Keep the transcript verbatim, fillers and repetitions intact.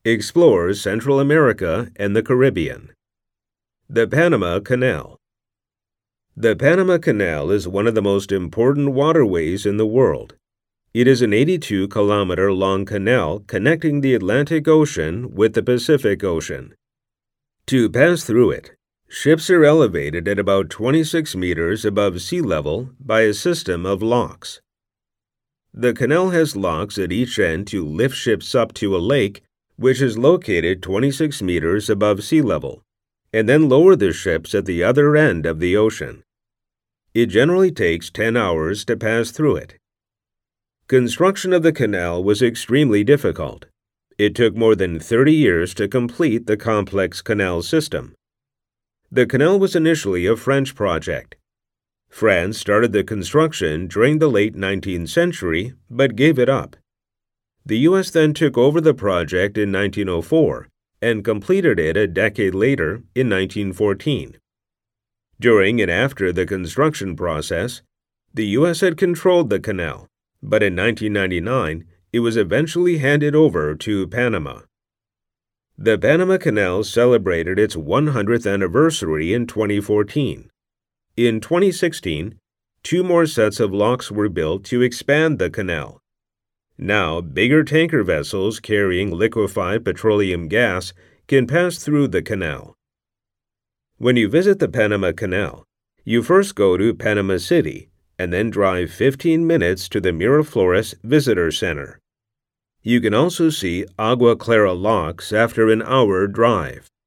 Explores Central America and the Caribbean. The Panama Canal. The Panama Canal is one of the most important waterways in the world. It is an eighty-two kilometer long canal connecting the Atlantic Ocean with the Pacific Ocean. To pass through it, ships are elevated at about twenty-six meters above sea level by a system of locks. The canal has locks at each end to lift ships up to a lake, which is located twenty-six meters above sea level, and then lower the ships at the other end of the ocean. It generally takes ten hours to pass through it. Construction of the canal was extremely difficult. It took more than thirty years to complete the complex canal system. The canal was initially a French project. France started the construction during the late nineteenth century, but gave it up. The U S then took over the project in nineteen oh four and completed it a decade later in nineteen fourteen. During and after the construction process, the U S had controlled the canal, but in nineteen ninety-nine, it was eventually handed over to Panama. The Panama Canal celebrated its one hundredth anniversary in twenty fourteen. In twenty sixteen, two more sets of locks were built to expand the canal. Now, bigger tanker vessels carrying liquefied petroleum gas can pass through the canal. When you visit the Panama Canal, you first go to Panama City and then drive fifteen minutes to the Miraflores Visitor Center. You can also see Agua Clara locks after an hour drive.